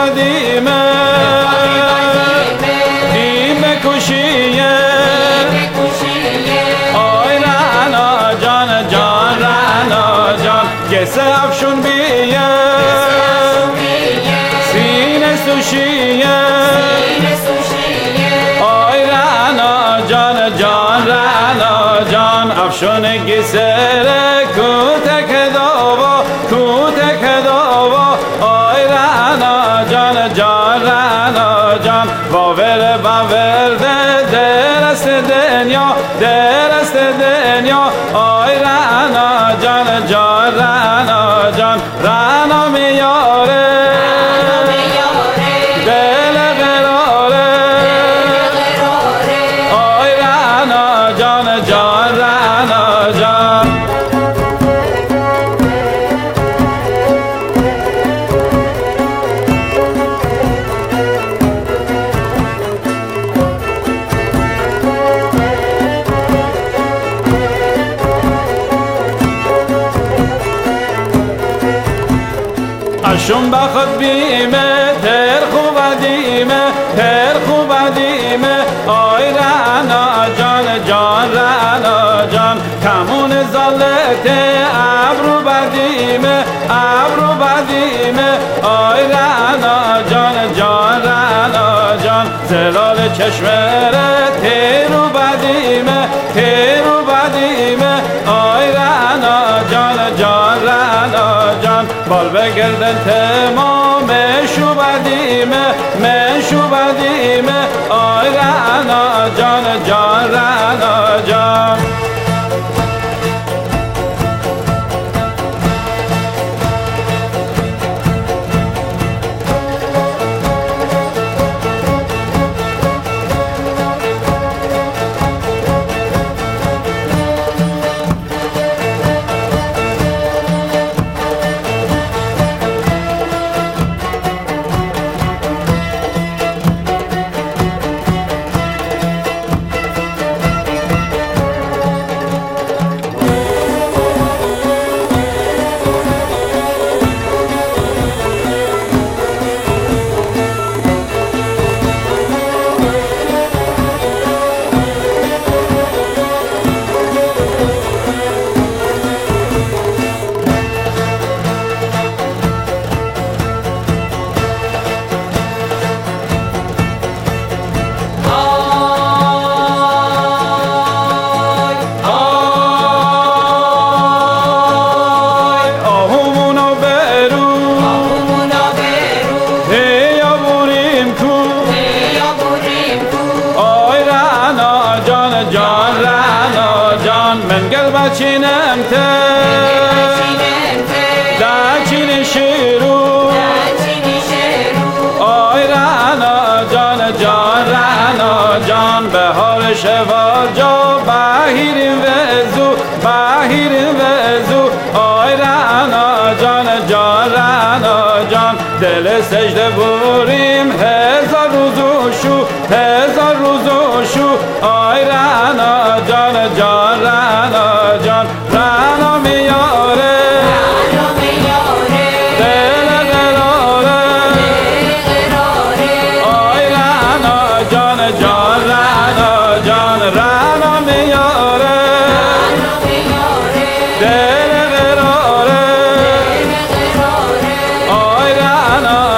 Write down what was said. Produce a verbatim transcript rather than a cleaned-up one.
دیمه دیمه کشیه آی رعنا جان جان رعنا جان گسه افشون بیه سینه سوشیه آی رعنا جان جان رعنا جان افشون گسره کوتک داوا کوتک داوا آی رعنا جان جان رعنا جان باور باور ده درست دنیا درست دنیا آی رعنا جان جان رعنا جان رعنا میاره دل قراره آی رعنا جان جان رعنا جان اشون بخواد بیمه تر خوب دیمه تر خوب دیمه آی رعنا جان جان رعنا جان کمون زالته ابرو بدیمه ابرو بدیمه آی رعنا جان جان رعنا جان زلال چشمره تیرو بدیمه تیرو بدیمه آی رعنا جان جان رعنا جان بال بگردن تمام شو بدیمه مشو بدیمه آی رعنا جان جان رعنا جان منگل بچینم ته دچین شیرو آی رعنا جان جان رعنا جان بهار شوال جا بهیریم وزو بهیریم وزو آی رعنا جان جان رعنا جان دل سجده بوریم هزار روزو شو هزار روزو شو آی رعنا جان جان رعنا جان رعنا میاره دل قراره آی رعنا جان جان رعنا جان رعنا میاره دل قراره آی رعنا